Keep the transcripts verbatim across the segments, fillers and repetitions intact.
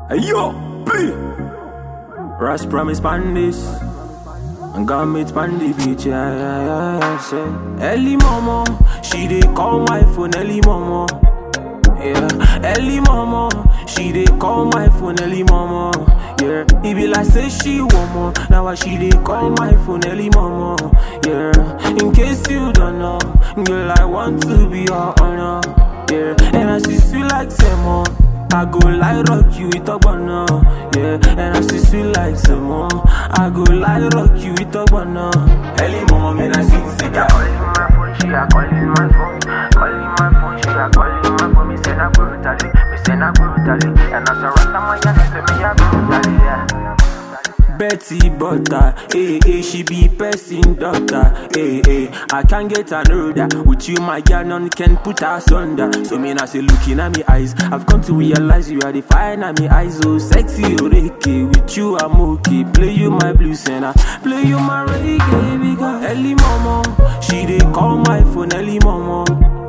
Hey yo, B. Rush promise pan this. And got me pan the beach, yeah, yeah, yeah, yeah. Say, Ellie mama, she dey call my phone, Ellie mama. Yeah, Ellie mama, she dey call my phone, Ellie mama. Yeah, it be like say she want more. Now why she dey call my phone, Ellie mama. Yeah, in case you don't know, girl, I want to be your honor. Yeah, and I see sweet like Semo. I go like rock you with a banana. Yeah, and I see sweet like Semo. I go like rock you with a banana. Ellie mama, man, I sing sick. She a calling my phone, she a calling my phone, calling my phone, she a calling my phone. Me say na brutally, me say na brutally, and as a rasta man, you say me a brutally, yeah. Betty Butter, eh, eh, she be person doctor, eh, eh. I can't get another. With you, my girl, none can put us under. So me now say looking at me eyes, I've come to realize you are the fire in my eyes. So sexy, okay. With you, I'm okay. Play you my blues and I play you my reggae, because Ellie mama, she dey call my phone, Ellie mama.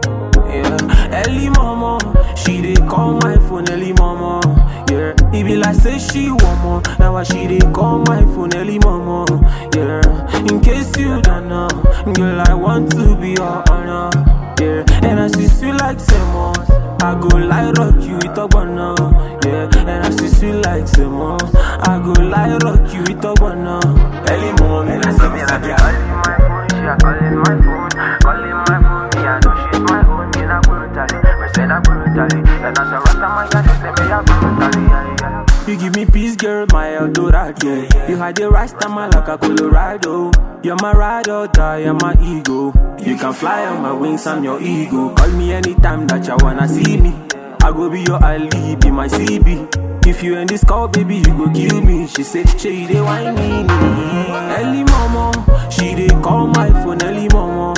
Yeah, Ellie mama, she dey call my phone, Ellie mama. Yeah, it be like say she want more. Now why she dey call my phone, Ellie mama. Yeah, in case you don't know, girl, I want to be your honor. Yeah, and I see sweet like Semo. I go like rock you with a banana. Yeah, and I see sweet like Semo. I go like rock you with a banana. Ellie mama, man, I see me like She calling my phone, she a calling my phone, calling my phone. Me I know she's my own, me na brutally, me say na brutally, and as a rasta man, you say me a brutally, yeah, yeah. You give me peace, girl, my Eldorado. You had the rasta man like a Colorado. You're my ride or die, you're my ego. You can fly on my wings, I'm your ego. Call me anytime that you wanna see me. I go be your Ali, be my C B. If you in this call, baby, you go kill me. She say, she dey whine me. Ellie mama, she dey call my phone, Ellie mama.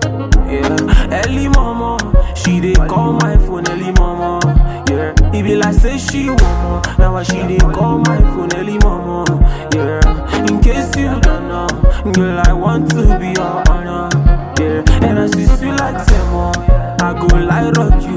Yeah, Ellie mama, she dey call my phone, Ellie mama. Yeah, it be like say she want more. Now why she dey call my phone, Ellie mama. Yeah, in case you don't know, girl, I want to be your honor. Yeah, and I see sweet like Semo. I go like rock you